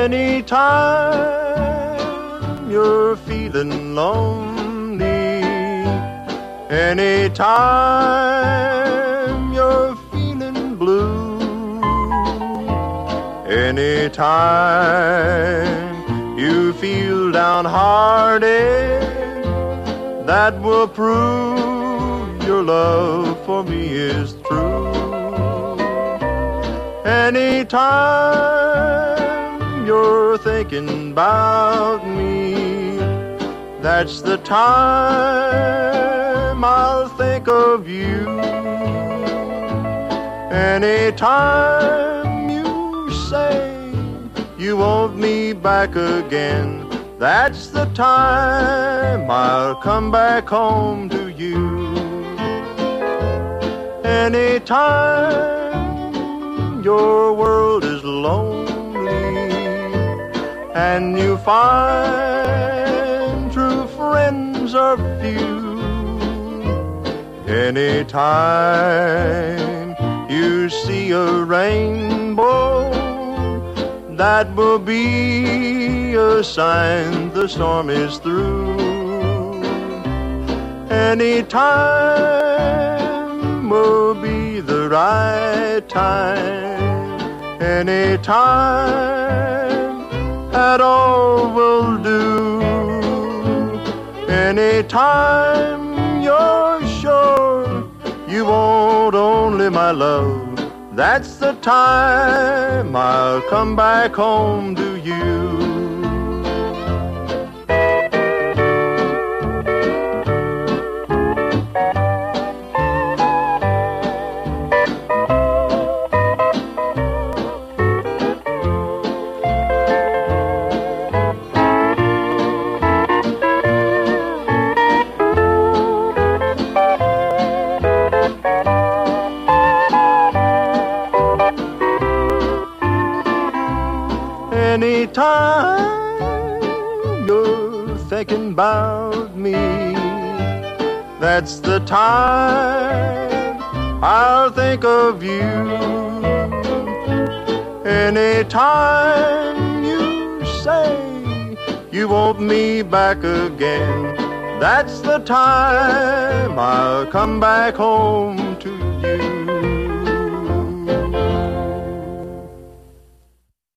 Anytime you're feeling lonely, anytime you're feeling blue, anytime you feel downhearted, that will prove your love for me is true. Anytime you're thinking about me, that's the time I'll think of you. Anytime you say you want me back again, that's the time I'll come back home to you. Anytime your world is lonely and you find true friends are few, anytime you see a rainbow, that will be a sign the storm is through. Anytime will be the right time, anytime at all will do. Anytime you're sure you want only my love, that's the time I'll come back home to you. Anytime you're thinking about me, that's the time I'll think of you. Anytime you say you want me back again, that's the time I'll come back home